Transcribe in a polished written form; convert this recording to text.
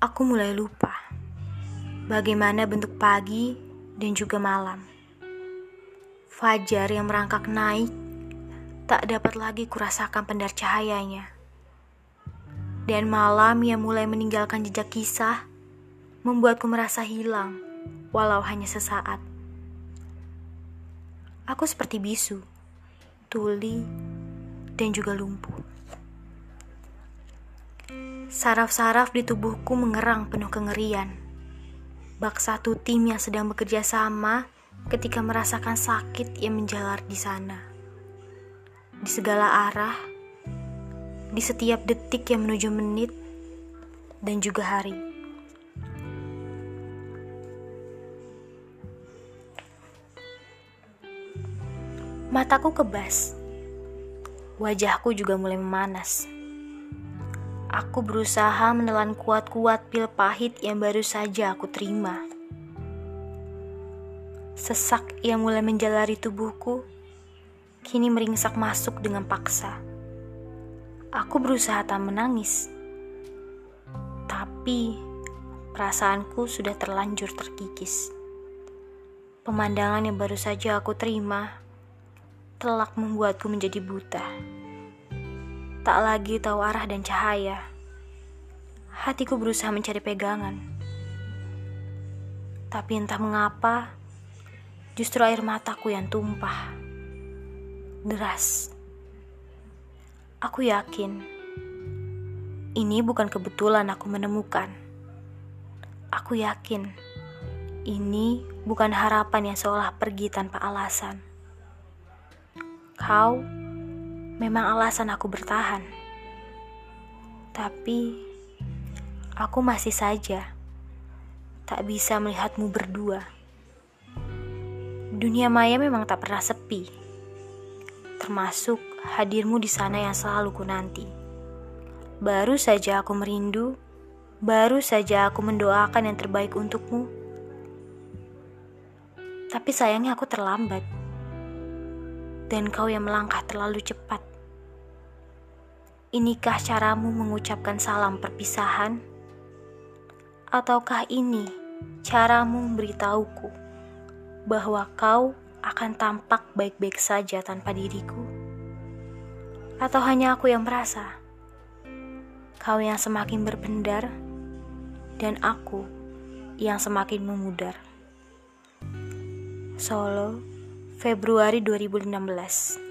Aku mulai lupa bagaimana bentuk pagi dan juga malam. Fajar yang merangkak naik tak dapat lagi kurasakan pendar cahayanya. Dan malam yang mulai meninggalkan jejak kisah membuatku merasa hilang, walau hanya sesaat. Aku seperti bisu, tuli, dan juga lumpuh. Saraf-saraf di tubuhku mengerang penuh kengerian. Bak satu tim yang sedang bekerja sama ketika merasakan sakit yang menjalar di sana. Di segala arah, di setiap detik yang menuju menit, dan juga hari. Mataku kebas. Wajahku juga mulai memanas. Aku berusaha menelan kuat-kuat pil pahit yang baru saja aku terima. Sesak yang mulai menjalari tubuhku kini meringsak masuk dengan paksa. Aku berusaha tak menangis, tapi perasaanku sudah terlanjur terkikis. Pemandangan yang baru saja aku terima telak membuatku menjadi buta. Tak lagi tahu arah dan cahaya. Hatiku berusaha mencari pegangan. Tapi entah mengapa, justru air mataku yang tumpah. Deras. Aku yakin, ini bukan kebetulan aku menemukan. Aku yakin, ini bukan harapan yang seolah pergi tanpa alasan. Kau memang alasan aku bertahan. Tapi aku masih saja tak bisa melihatmu berdua. Dunia maya memang tak pernah sepi, termasuk hadirmu di sana yang selalu ku nanti. Baru saja aku merindu, baru saja aku mendoakan yang terbaik untukmu. Tapi sayangnya aku terlambat, dan kau yang melangkah terlalu cepat. Inikah caramu mengucapkan salam perpisahan? Ataukah ini caramu memberitahuku bahwa kau akan tampak baik-baik saja tanpa diriku? Atau hanya aku yang merasa kau yang semakin berpendar dan aku yang semakin memudar? Solo, Februari 2016.